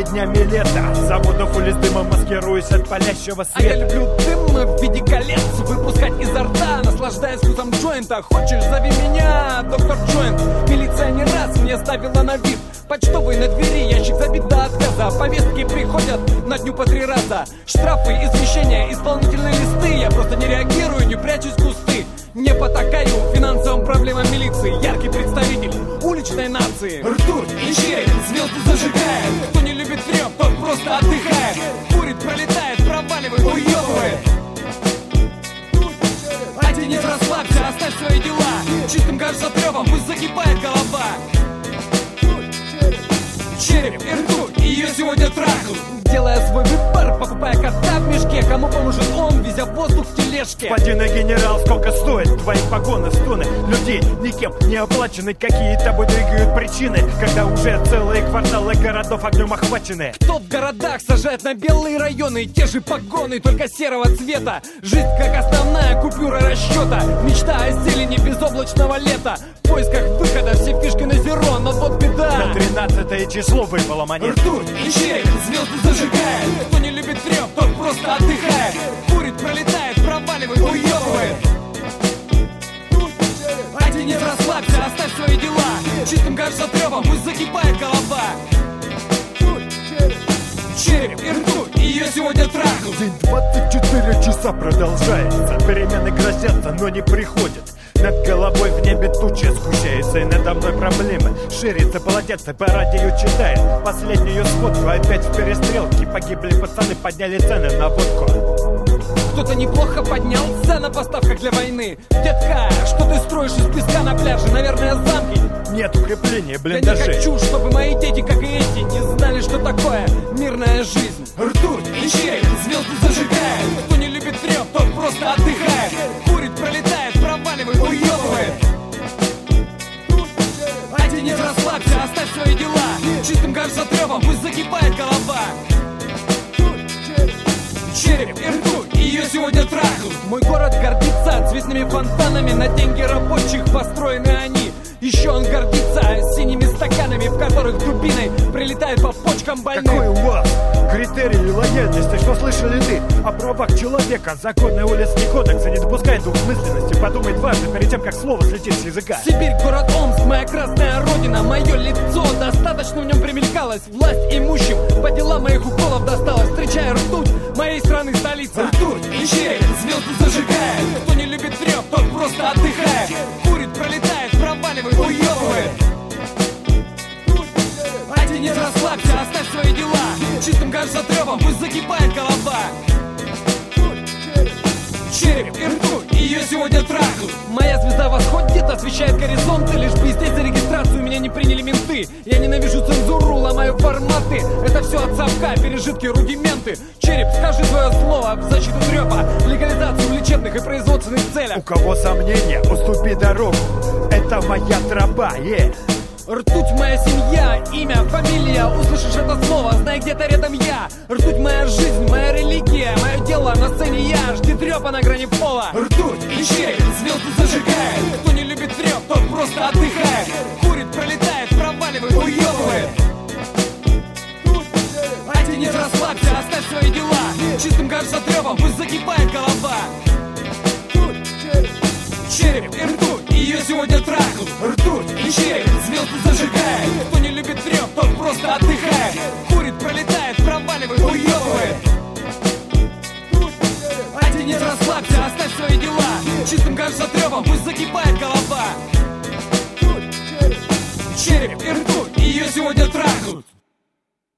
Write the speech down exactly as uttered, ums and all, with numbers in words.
днями лета. Заводов улиц дыма, маскируясь от палящего света. А я люблю дым в виде колец выпускать изо рта, наслаждаясь вкусом джойнта. Хочешь, зови меня, доктор Джойнт. Милиция не раз мне ставила на вид почтовый на двери, ящик забит до отказа. Повестки приходят на дню по три раза. Штрафы, извещения, исполнительные листы. Я просто не реагирую, не прячусь в кусты. Не потакаю финансовым проблемам милиции. Яркий представитель уличной нации. Ртуть и череп, звезды зажигает. Кто не любит трёп, тот просто отдыхает. Курит, пролетает, проваливает, уёбывает. Один расслабься, оставь свои дела. Чистым кажется трёпом, пусть закипает голова. Череп и ртуть, ее сегодня трахнут. Делая свой выбор, покупая кота в мешке. Кому поможет он, везя воздух в тележке? Господин и генерал, сколько стоит твои погоны, стоны людей никем не оплачены? Какие тобой двигают причины, когда уже целые кварталы городов огнем охвачены? Кто в городах сажает на белые районы те же погоны, только серого цвета? Жизнь как основная купюра расчета. Мечта о зелени безоблачного лета. В поисках выхода все фишки на зеро, но вот беда. На тринадцатое число выпала монета. Ртуть и череп, звезды зажигает. Кто не любит трёп, тот просто отдыхает. Курит, пролетает, проваливает, уёбывает. Один нет, расслабься, оставь свои дела. Чистым кажется трёпом, пусть закипает голова. Череп и ртуть, ее сегодня трахнут. День двадцать четыре часа продолжается. Перемены грозятся, но не приходят. Над головой в небе тучи сгущаются, и надо мной проблемы ширится, полотенце по радио читает последнюю сводку. Опять в перестрелке погибли пацаны, подняли цены на водку. Кто-то неплохо поднялся на поставках для войны. Детка, что ты строишь из песка на пляже? Наверное, замки. Нет укрепления, Я не блиндажей. хочу, чтобы мои дети, как и эти, не знали, что такое мирная жизнь. Ртуть и череп, звезды зажигает. Кто не любит трёп, тот просто отдыхает. Курит, пролетает, проваливает, уёбывает. Один нет, расслабься, оставь свои дела. Чистым кажется трёпом, пусть закипает голова. Череп и ртуть, ее сегодня трахнут. Мой город гордится цветными фонтанами. На деньги рабочих построены они. Еще он гордится синими стаканами, в которых дубиной прилетает по почкам больным. Какой у вас критерий лояльности? Что слышали ты о правах человека? Законный улицный кодекс не допускает двухсмысленности. Подумай дважды перед тем, как слово слетит с языка. Сибирь, город Омск, моя красная родина. Мое лицо достаточно в нем примелькалось. Власть имущим по делам моих уколов досталось. Встречая ртуть моей страны столица. Ртуть и череп, звезды зажигает. Кто не любит трёп, тот просто отдыхает. Курит, пролетает, проваливает, уёбывает. Один нет, расслабься, оставь свои дела. Чистым кажется трёпом, пусть закипает голова. Череп и ртуть, ее сегодня трахнут. Моя звезда восходит, освещает горизонты. Лишь бы здесь за регистрацию меня не приняли менты. Я ненавижу цензуру, ломаю форматы. Это все от совка, пережитки, рудименты. Череп, скажи свое слово в защиту трёпа. Легализацию в лечебных и производственных целях. У кого сомнения, уступи дорогу. Это моя тропа, е yeah. Ртуть моя семья, имя, фамилия. Услышишь это слово, знай, где-то рядом я. Ртуть моя жизнь, моя религия. Мое дело на сцене я. Жди трёпа на грани пола. Ртуть и череп, звезды зажигает. Кто не любит трёп, тот просто отдыхает. Курит, пролетает, проваливает, уёбывает. Один нет, расслабься, оставь свои дела. Чистым кажется трёпом, пусть закипает голова. Череп и ртуть, ее сегодня трахнут. Ртуть и череп, звезды зажигает. Кто не любит трёп, тот просто отдыхает. Курит, пролетает, проваливает, уёбывает. Один нет, расслабься, оставь свои дела. Чистым кажется трёпом, пусть закипает голова. Череп и ртуть, ее сегодня трахнут.